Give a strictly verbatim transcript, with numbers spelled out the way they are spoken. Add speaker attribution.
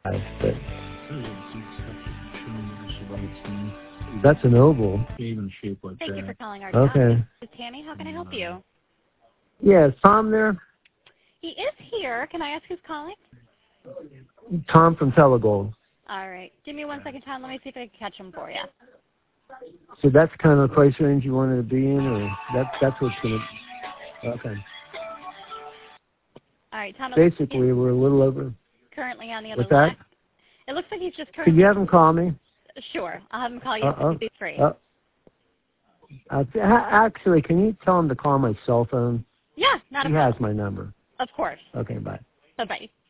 Speaker 1: but that's an oval.
Speaker 2: Thank you for calling our
Speaker 1: Okay.
Speaker 2: job. This is Tammy. How can I help you?
Speaker 1: Yeah, is Tom there?
Speaker 2: He is here. Can I ask who's calling?
Speaker 1: Tom from Telegold.
Speaker 2: All right. Give me one second, Tom. Let me see if I can catch him for you.
Speaker 1: So that's kind of the price range you wanted to be in, or that, that's what's going to... Okay.
Speaker 2: All right, Tom.
Speaker 1: Basically, we're a little over...
Speaker 2: Currently on the other
Speaker 1: What's that?
Speaker 2: line. It looks like he's just currently...
Speaker 1: Could you have him call me?
Speaker 2: Sure. I'll have him call you
Speaker 1: Uh-oh.
Speaker 2: if he's free.
Speaker 1: Uh, uh, actually, can you tell him to call my cell phone?
Speaker 2: Yeah, not a
Speaker 1: He
Speaker 2: problem.
Speaker 1: has my number.
Speaker 2: Of course.
Speaker 1: Okay, bye.
Speaker 2: Bye-bye.